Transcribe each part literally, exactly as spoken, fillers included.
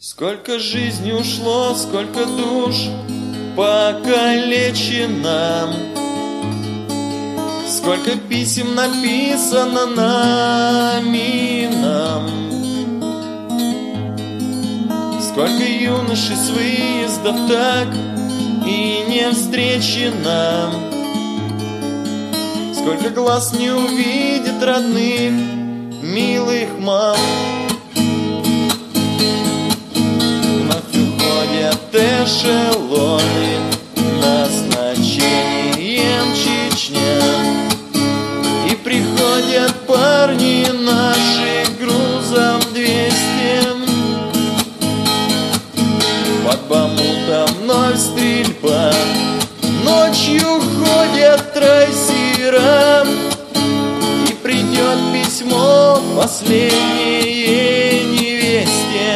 Сколько жизни ушло, сколько душ покалечено, сколько писем написано нами нам, сколько юношей с выездов так и не встречено, сколько глаз не увидит родных, милых мам. Эшелоны назначением Чечня, и приходят парни наши грузом двести. Под Бахмутом вновь стрельба, ночью ходят трассера, и придет письмо последнее невесте.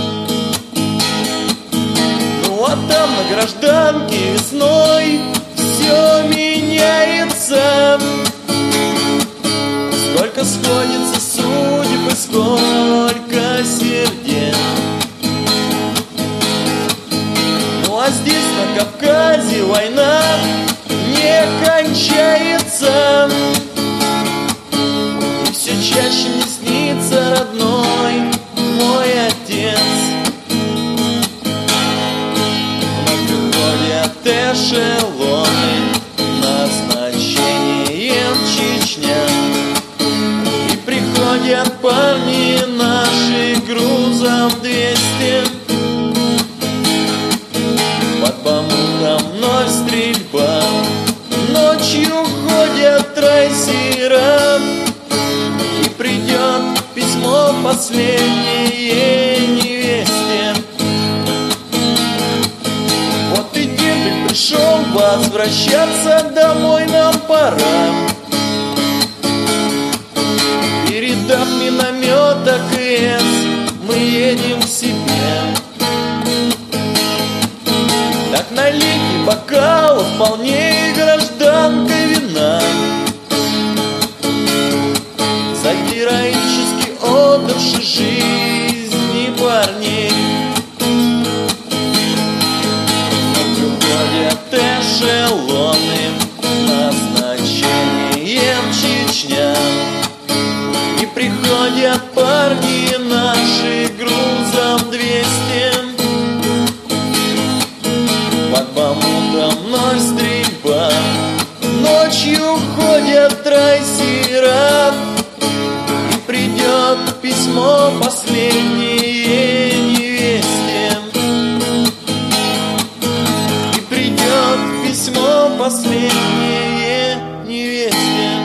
А там на гражданке весной все меняется. Сколько сходится судеб и сколько сердец. Ну а здесь на Кавказе война не кончается, и все чаще мне снится родной мой отец. Эшелоны назначением Чечня, и приходят парни наши грузом двести. Под Бахмутом вновь стрельба, ночью ходят трассера, и придет письмо последнее невесте. Пришел, возвращаться домой нам пора. Передав миномет АКС, мы едем к себе. Так налейте бокал, вполне гражданка вина, за героически отдавши жизни парней. Эшелоны назначением Чечня, и приходят парни наши грузом двести. Под Бахмутом вновь стрельба, ночью ходят трассера, и придет письмо последнее невесте. Письмо последнее невесте.